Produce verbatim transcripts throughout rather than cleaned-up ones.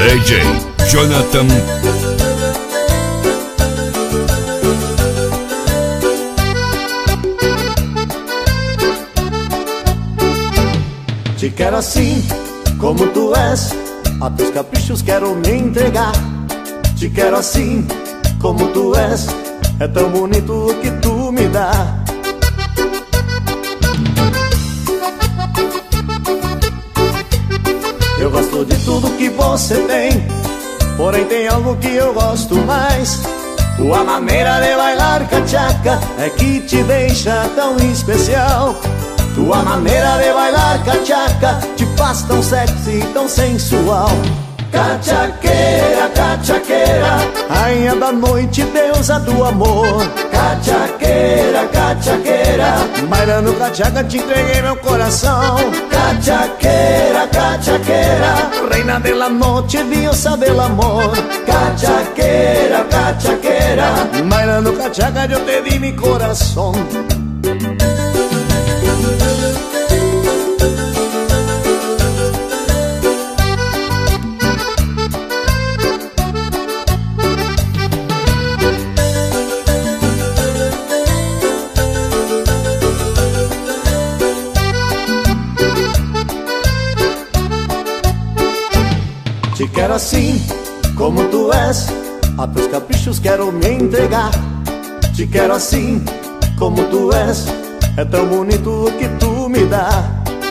D J Jonathan. Te quero assim, como tu és, a teus caprichos quero me entregar. Te quero assim, como tu és, é tão bonito o que tu me dá. Eu gosto de tudo que você tem, porém tem algo que eu gosto mais. Tua maneira de bailar cachaca é que te deixa tão especial. Tua maneira de bailar cachaca te faz tão sexy, tão sensual. Cachaqueira, cachaqueira, rainha da noite, deusa do amor. Cachaqueira, cachaqueira, bailando cachaca te entreguei meu coração. Cachaqueira, cachaqueira, reina de la noche, diosa del amor. Cachaqueira, cachaqueira, bailando cachaca yo te di mi corazón. Te quero assim, como tu és, a teus caprichos quero me entregar. Te quero assim, como tu és, é tão bonito o que tu me dá.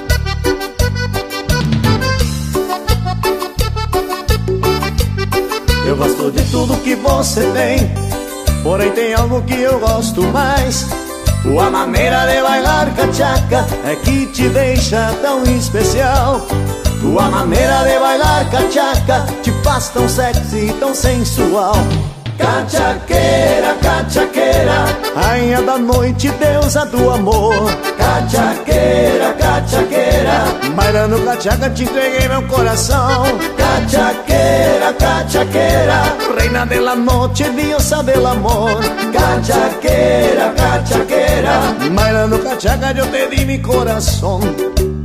Eu gosto de tudo que você tem, porém tem algo que eu gosto mais. Tua maneira de bailar cachaca é que te deixa tão especial. Tua maneira de bailar cachaca te faz tão sexy, tão sensual. Cachaqueira, cachaqueira, rainha da noite, deusa do amor. Cachaqueira, cachaqueira, bailando cachaca te entreguei meu coração. Cachaqueira, cachaqueira, reina de la noche, diosa del amor. Cachaqueira, cachaqueira, bailando cachaca yo te di mi corazón.